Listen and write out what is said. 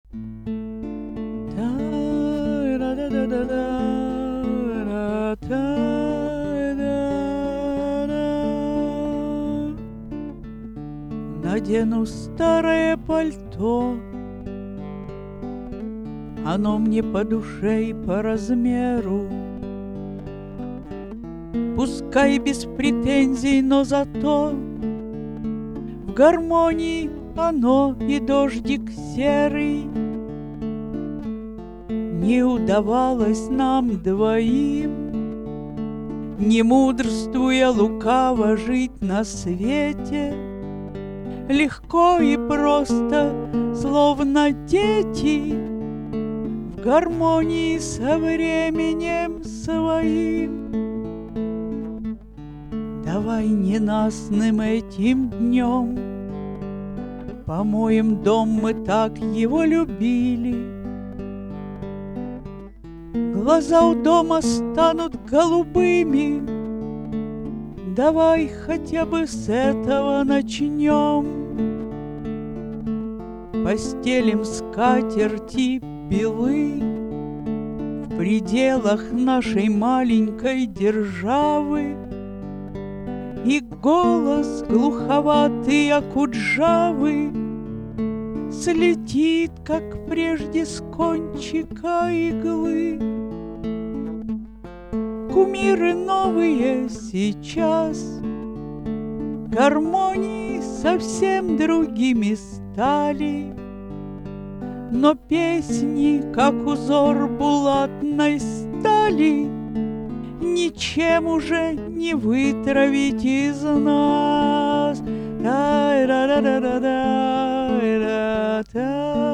Надену старое пальто, оно мне по душе и по размеру. Пускай без претензий, но зато в гармонии оно и дождик серый. Не удавалось нам двоим, не мудрствуя лукаво, жить на свете. Легко и просто, словно дети, в гармонии со временем своим. Давай ненастным этим днем помоем дом, мы так его любили. Глаза у дома станут голубыми. Давай хотя бы с этого начнем. Постелим скатерти белы в пределах нашей маленькой державы. И голос глуховатый Окуджавы слетит, как прежде, с кончика иглы. Кумиры новые сейчас, гармонии совсем другими стали, но песни, как узор булатной стали, ничем уже не вытравить из нас.